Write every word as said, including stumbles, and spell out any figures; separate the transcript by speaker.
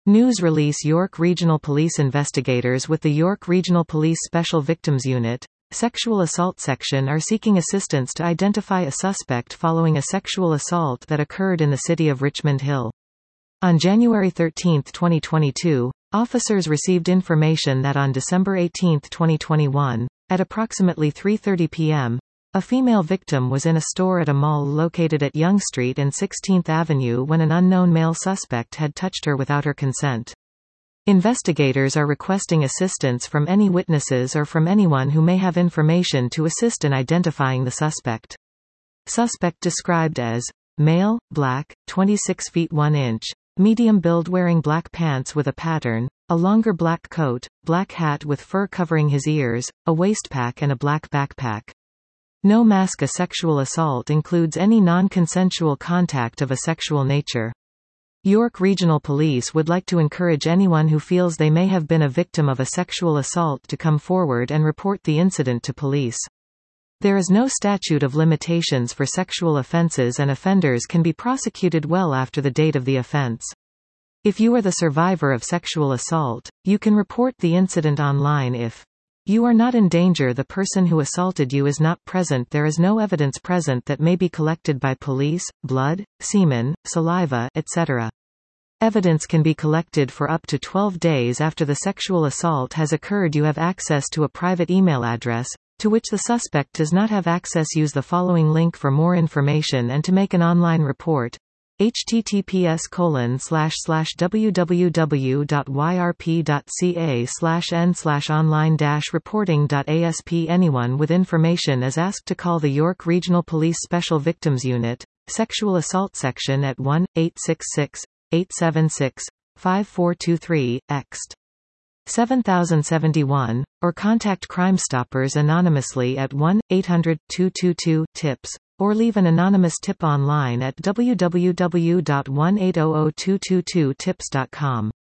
Speaker 1: News release. York Regional Police investigators with the York Regional Police Special Victims Unit, Sexual Assault Section are seeking assistance to identify a suspect following a sexual assault that occurred in the city of Richmond Hill. On January thirteenth twenty twenty-two, officers received information that on December eighteenth twenty twenty-one, at approximately three thirty p m, a female victim was in a store at a mall located at Yonge Street and sixteenth Avenue when an unknown male suspect had touched her without her consent. Investigators are requesting assistance from any witnesses or from anyone who may have information to assist in identifying the suspect. Suspect described as male, black, twenty-six feet one inch, medium build, wearing black pants with a pattern, a longer black coat, black hat with fur covering his ears, a waistpack and a black backpack. No mask. A sexual assault includes any non-consensual contact of a sexual nature. York Regional Police would like to encourage anyone who feels they may have been a victim of a sexual assault to come forward and report the incident to police. There is no statute of limitations for sexual offenses, and offenders can be prosecuted well after the date of the offense. If you are the survivor of sexual assault, you can report the incident online. If you are not in danger, the person who assaulted you is not present, there is no evidence present that may be collected by police, blood, semen, saliva, et cetera. Evidence can be collected for up to twelve days after the sexual assault has occurred. You have access to a private email address, to which the suspect does not have access. Use the following link for more information and to make an online report. https colon slash slash www.yrp.ca slash n slash online dash reporting dot asp. Anyone with information is asked to call the York Regional Police Special Victims Unit, Sexual Assault Section at one eight six six, eight seven six, five four two three, ext. seven thousand seventy-one, or contact Crime Stoppers anonymously at one eight hundred, two two two, tips, or leave an anonymous tip online at w w w dot one eight zero zero two two two tips dot com.